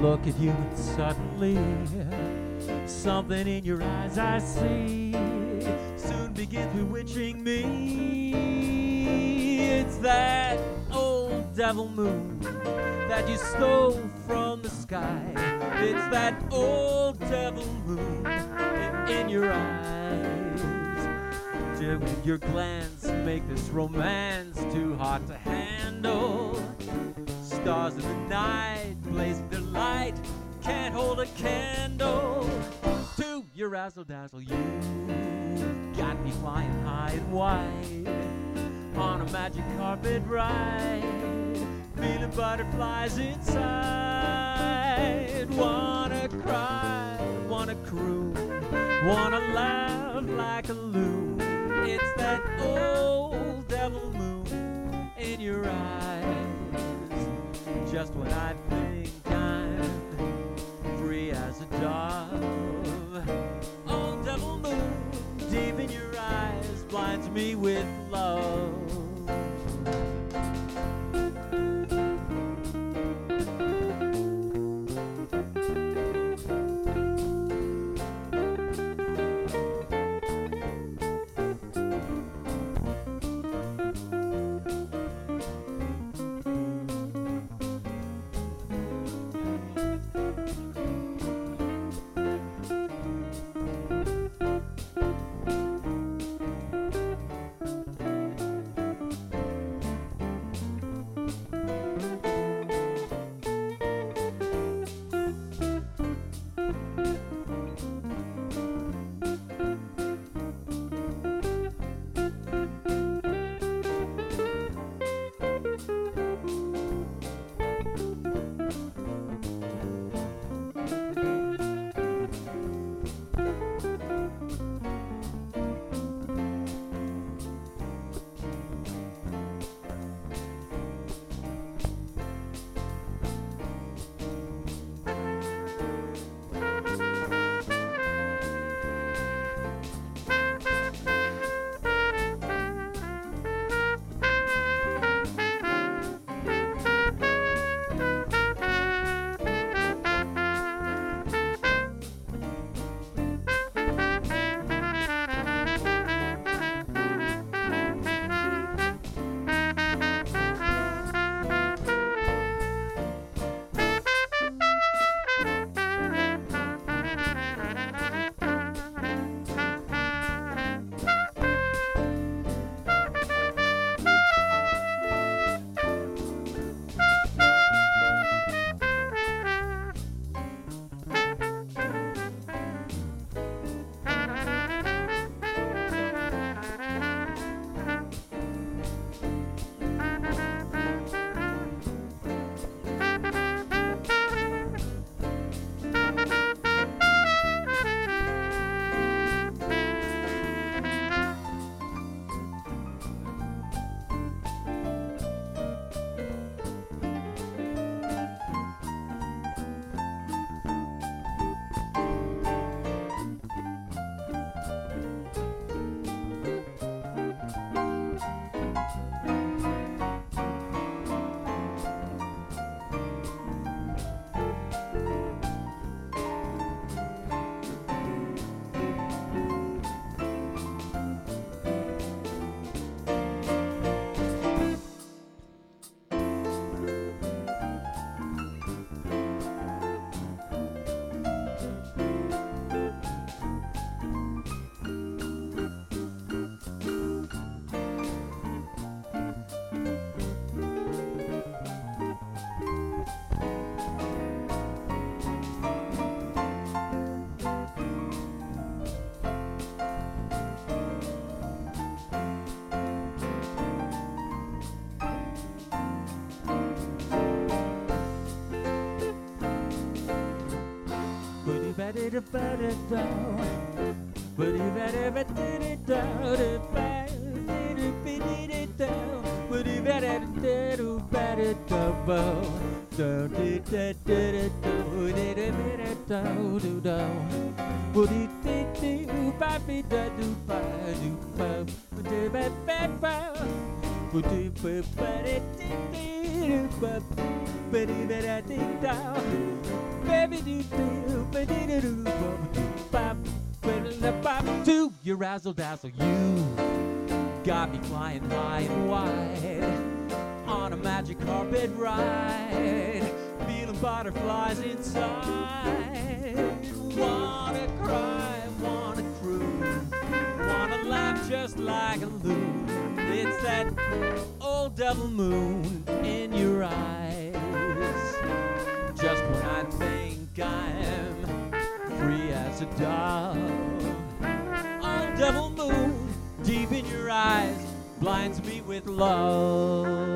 look at you and suddenly something in your eyes I see soon begins bewitching me. It's that old devil moon that you stole from the sky. It's that old devil moon in your eyes. Your glance make this romance too hot to handle. Stars in the night blazing their light can't hold a candle to your razzle dazzle. You got me flying high and wide on a magic carpet ride, feeling butterflies inside. Wanna cry, wanna croon, wanna laugh like a loon. It's that old devil moon in your eyes. Just when I think I'm free as a dove, old devil moon deep in your eyes blinds me with love. To your razzle dazzle, you got me flying high and wide on a magic carpet ride, feeling butterflies inside. Wanna cry, wanna cruise, wanna laugh just like a loon. It's that old devil moon in your eyes. Just when I think I'm free as a dove, old devil moon deep in your eyes blinds me with love.